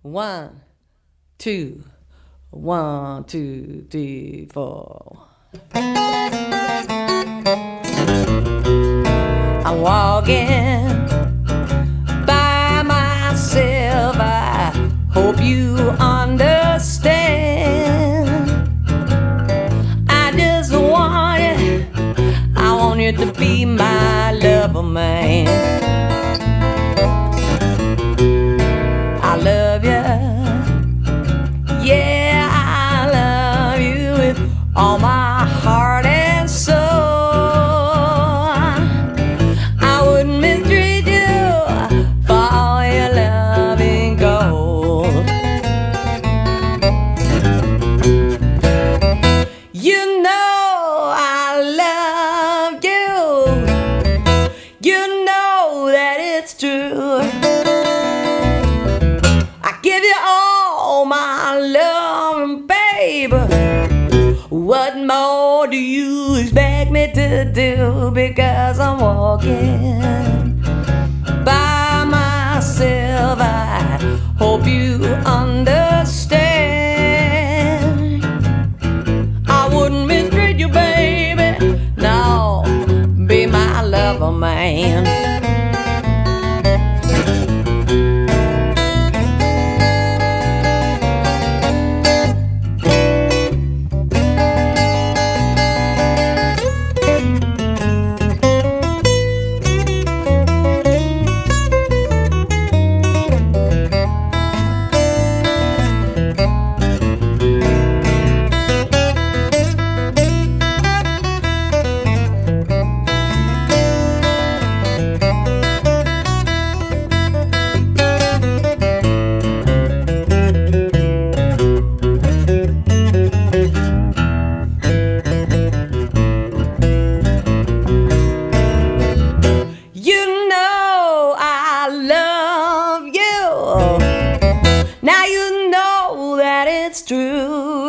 One, two, 1, 2, 3, 4. I'm walking by myself. I hope you understand. I just want it. I want you to be my lover, man. I love you. Yeah, I love you with all my heart and soul. I wouldn't mistreat you for all your loving gold. You know I love you. You know that it's true. I give you all my love, baby. What more do you expect me to do? Because I'm walking by myself. I hope you understand. I wouldn't mistreat you, baby. No, be my lover, man. Now you know that it's true.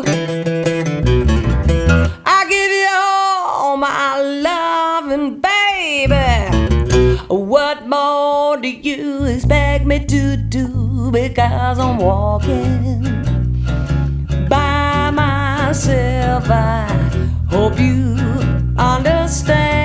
I give you all my loving, baby. What more do you expect me to do? Because I'm walking by myself. I hope you understand.